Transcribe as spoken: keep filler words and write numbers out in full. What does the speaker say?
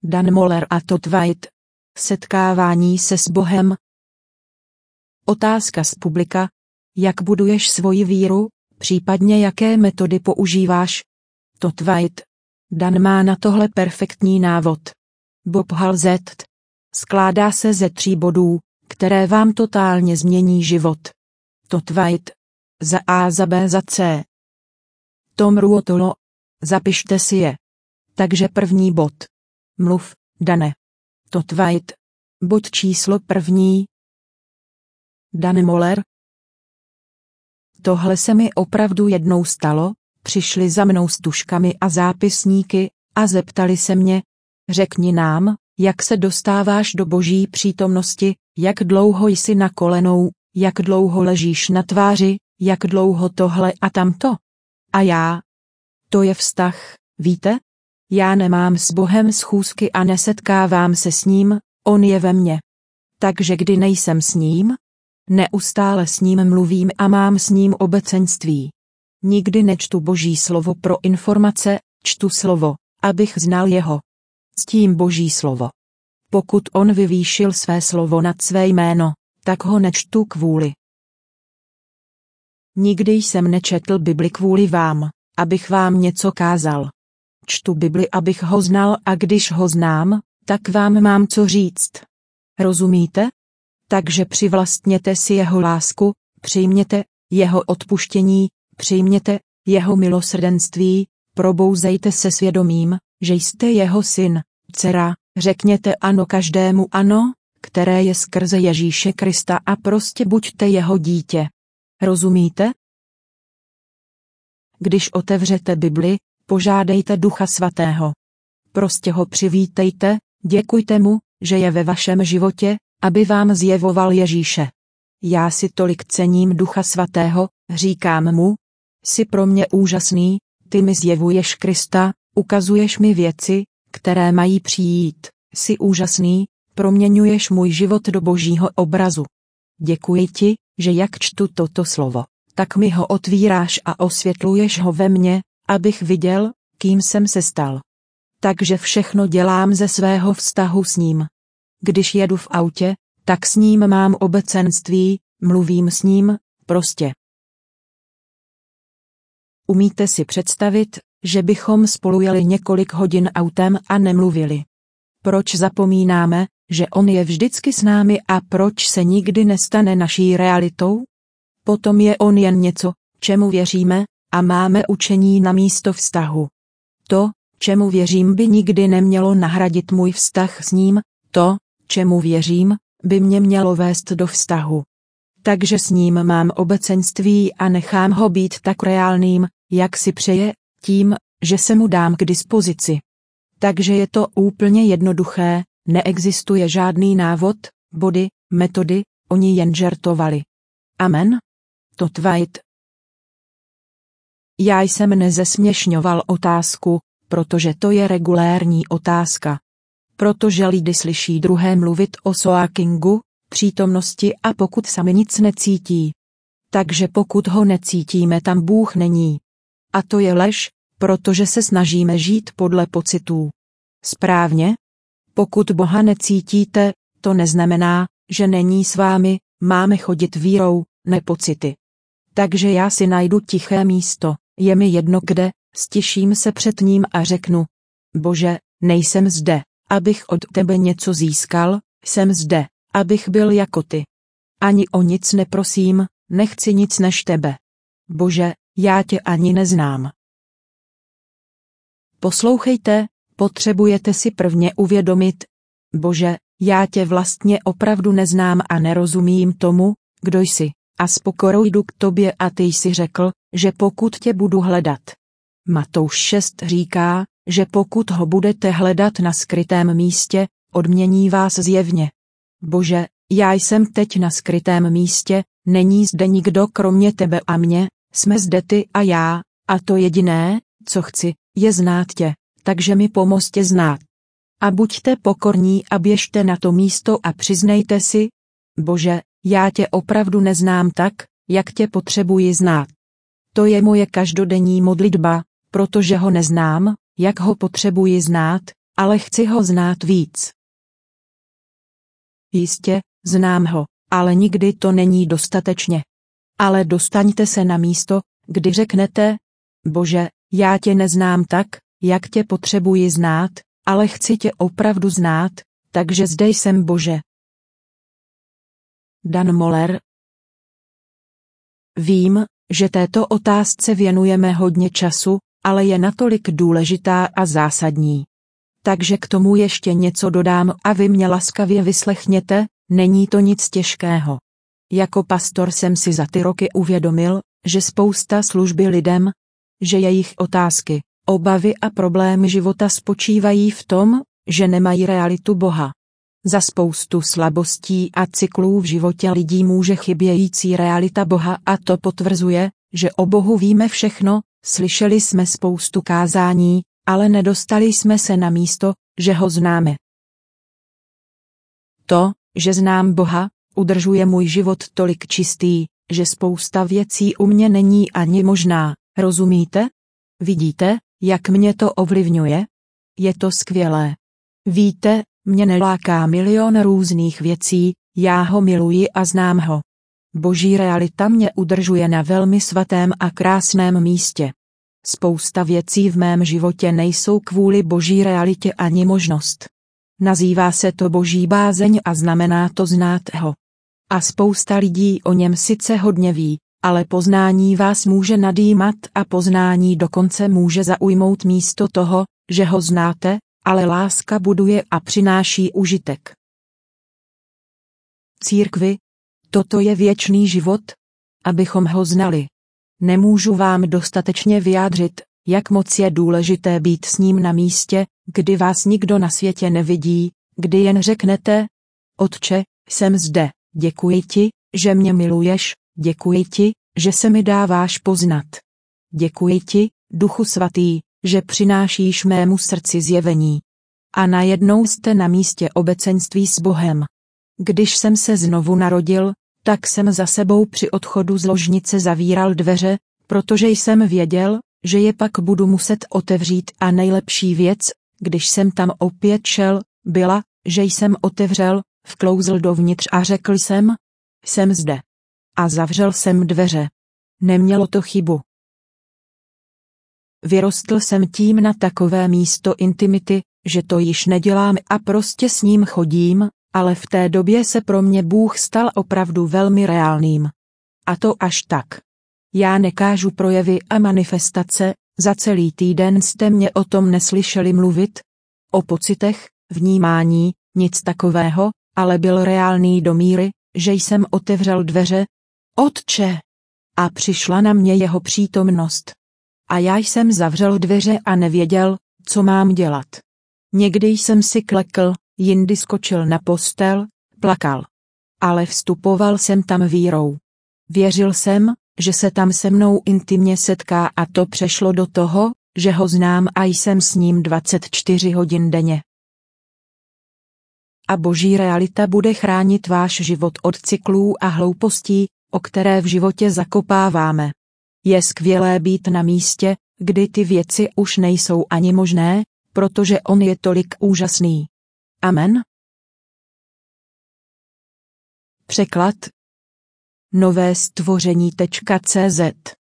Dan Mohler a Todd White. Setkávání se s Bohem. Otázka z publika. Jak buduješ svoji víru, případně jaké metody používáš? Todd White. Dan má na tohle perfektní návod. Bob Halzett. Skládá se ze tří bodů, které vám totálně změní život. Todd White. Za A, za B, za C. Tom Ruotolo. Zapište si je. Takže první bod. Mluv, Dane. Todd White. Bod číslo první. Dan Mohler. Tohle se mi opravdu jednou stalo, přišli za mnou s tužkami a zápisníky a zeptali se mě, řekni nám, jak se dostáváš do Boží přítomnosti, jak dlouho jsi na kolenou, jak dlouho ležíš na tváři, jak dlouho tohle a tamto. A já? To je vztah, víte? Já nemám s Bohem schůzky a nesetkávám se s ním, on je ve mně. Takže kdy nejsem s ním? Neustále s ním mluvím a mám s ním obecenství. Nikdy nečtu Boží slovo pro informace, čtu slovo, abych znal jeho. Ctím Boží slovo. Pokud on vyvýšil své slovo nad své jméno, tak ho nečtu kvůli. Nikdy jsem nečetl Bibli kvůli vám, abych vám něco kázal. Čtu Bibli, abych ho znal, a když ho znám, tak vám mám co říct. Rozumíte? Takže přivlastněte si jeho lásku, přijměte jeho odpuštění, přijměte jeho milosrdenství, probouzejte se svědomím, že jste jeho syn, dcera, řekněte ano každému ano, které je skrze Ježíše Krista, a prostě buďte jeho dítě. Rozumíte? Když otevřete Bibli, požádejte Ducha Svatého. Prostě ho přivítejte, děkujte mu, že je ve vašem životě, aby vám zjevoval Ježíše. Já si tolik cením Ducha Svatého, říkám mu, jsi pro mě úžasný, ty mi zjevuješ Krista, ukazuješ mi věci, které mají přijít, jsi úžasný, proměňuješ můj život do Božího obrazu. Děkuji ti, že jak čtu toto slovo, tak mi ho otvíráš a osvětluješ ho ve mně, abych viděl, kým jsem se stal. Takže všechno dělám ze svého vztahu s ním. Když jedu v autě, tak s ním mám obecenství, mluvím s ním, prostě. Umíte si představit, že bychom spolu jeli několik hodin autem a nemluvili? Proč zapomínáme, že on je vždycky s námi a proč se nikdy nestane naší realitou? Potom je on jen něco, čemu věříme, a máme učení na místo vztahu. To, čemu věřím, by nikdy nemělo nahradit můj vztah s ním, to, čemu věřím, by mě mělo vést do vztahu. Takže s ním mám obecenství a nechám ho být tak reálným, jak si přeje, tím, že se mu dám k dispozici. Takže je to úplně jednoduché, neexistuje žádný návod, body, metody, oni jen žertovali. Amen? Todd White. Já jsem nezesměšňoval otázku, protože to je regulérní otázka. Protože lidi slyší druhé mluvit o soakingu, přítomnosti, a pokud sami nic necítí. Takže pokud ho necítíme, tam Bůh není. A to je lež, protože se snažíme žít podle pocitů. Správně? Pokud Boha necítíte, to neznamená, že není s vámi, máme chodit vírou, ne pocity. Takže já si najdu tiché místo, je mi jedno kde, stiším se před ním a řeknu: Bože, nejsem zde, abych od tebe něco získal, jsem zde, abych byl jako ty. Ani o nic neprosím, nechci nic než tebe. Bože, já tě ani neznám. Poslouchejte, potřebujete si prvně uvědomit: Bože, já tě vlastně opravdu neznám a nerozumím tomu, kdo jsi, a s pokorou jdu k tobě, a ty jsi řekl, že pokud tě budu hledat. Matouš šest říká, že pokud ho budete hledat na skrytém místě, odmění vás zjevně. Bože, já jsem teď na skrytém místě, není zde nikdo kromě tebe a mě, jsme zde ty a já, a to jediné, co chci, je znát tě, takže mi pomozte znát. A buďte pokorní a běžte na to místo a přiznejte si: Bože, já tě opravdu neznám tak, jak tě potřebuji znát. To je moje každodenní modlitba, protože ho neznám, jak ho potřebuji znát, ale chci ho znát víc. Jistě, znám ho, ale nikdy to není dostatečně. Ale dostaňte se na místo, kdy řeknete: Bože, já tě neznám tak, jak tě potřebuji znát, ale chci tě opravdu znát, takže zde jsem, Bože. Dan Moller. Vím, že této otázce věnujeme hodně času, ale je natolik důležitá a zásadní. Takže k tomu ještě něco dodám a vy mě laskavě vyslechněte, není to nic těžkého. Jako pastor jsem si za ty roky uvědomil, že spousta služby lidem, že jejich otázky, obavy a problémy života spočívají v tom, že nemají realitu Boha. Za spoustu slabostí a cyklů v životě lidí může chybějící realita Boha a to potvrzuje, že o Bohu víme všechno, slyšeli jsme spoustu kázání, ale nedostali jsme se na místo, že ho známe. To, že znám Boha, udržuje můj život tolik čistý, že spousta věcí u mě není ani možná, rozumíte? Vidíte, jak mě to ovlivňuje? Je to skvělé. Víte, mě neláká milion různých věcí, já ho miluji a znám ho. Boží realita mě udržuje na velmi svatém a krásném místě. Spousta věcí v mém životě nejsou kvůli Boží realitě ani možnost. Nazývá se to Boží bázeň a znamená to znát ho. A spousta lidí o něm sice hodně ví, ale poznání vás může nadýmat a poznání dokonce může zaujmout místo toho, že ho znáte, ale láska buduje a přináší užitek. Církvi, toto je věčný život, abychom ho znali. Nemůžu vám dostatečně vyjádřit, jak moc je důležité být s ním na místě, kdy vás nikdo na světě nevidí, kdy jen řeknete: Otče, jsem zde, děkuji ti, že mě miluješ, děkuji ti, že se mi dáváš poznat. Děkuji ti, Duchu svatý, že přinášíš mému srdci zjevení. A najednou jste na místě obecenství s Bohem. Když jsem se znovu narodil, tak jsem za sebou při odchodu z ložnice zavíral dveře, protože jsem věděl, že je pak budu muset otevřít a nejlepší věc, když jsem tam opět šel, byla, že jsem otevřel, vklouzl dovnitř a řekl jsem: Jsem zde. A zavřel jsem dveře. Nemělo to chybu. Vyrostl jsem tím na takové místo intimity, že to již nedělám a prostě s ním chodím, ale v té době se pro mě Bůh stal opravdu velmi reálným. A to až tak. Já nekážu projevy a manifestace, za celý týden jste mě o tom neslyšeli mluvit. O pocitech, vnímání, nic takového, ale byl reálný do míry, že jsem otevřel dveře. Otče! A přišla na mě jeho přítomnost. A já jsem zavřel dveře a nevěděl, co mám dělat. Někdy jsem si klekl, jindy skočil na postel, plakal. Ale vstupoval jsem tam vírou. Věřil jsem, že se tam se mnou intimně setká a to přešlo do toho, že ho znám a jsem s ním dvacet čtyři hodin denně. A Boží realita bude chránit váš život od cyklů a hloupostí, o které v životě zakopáváme. Je skvělé být na místě, kdy ty věci už nejsou ani možné, protože on je tolik úžasný. Amen. Překlad nové stvoření tečka cé zet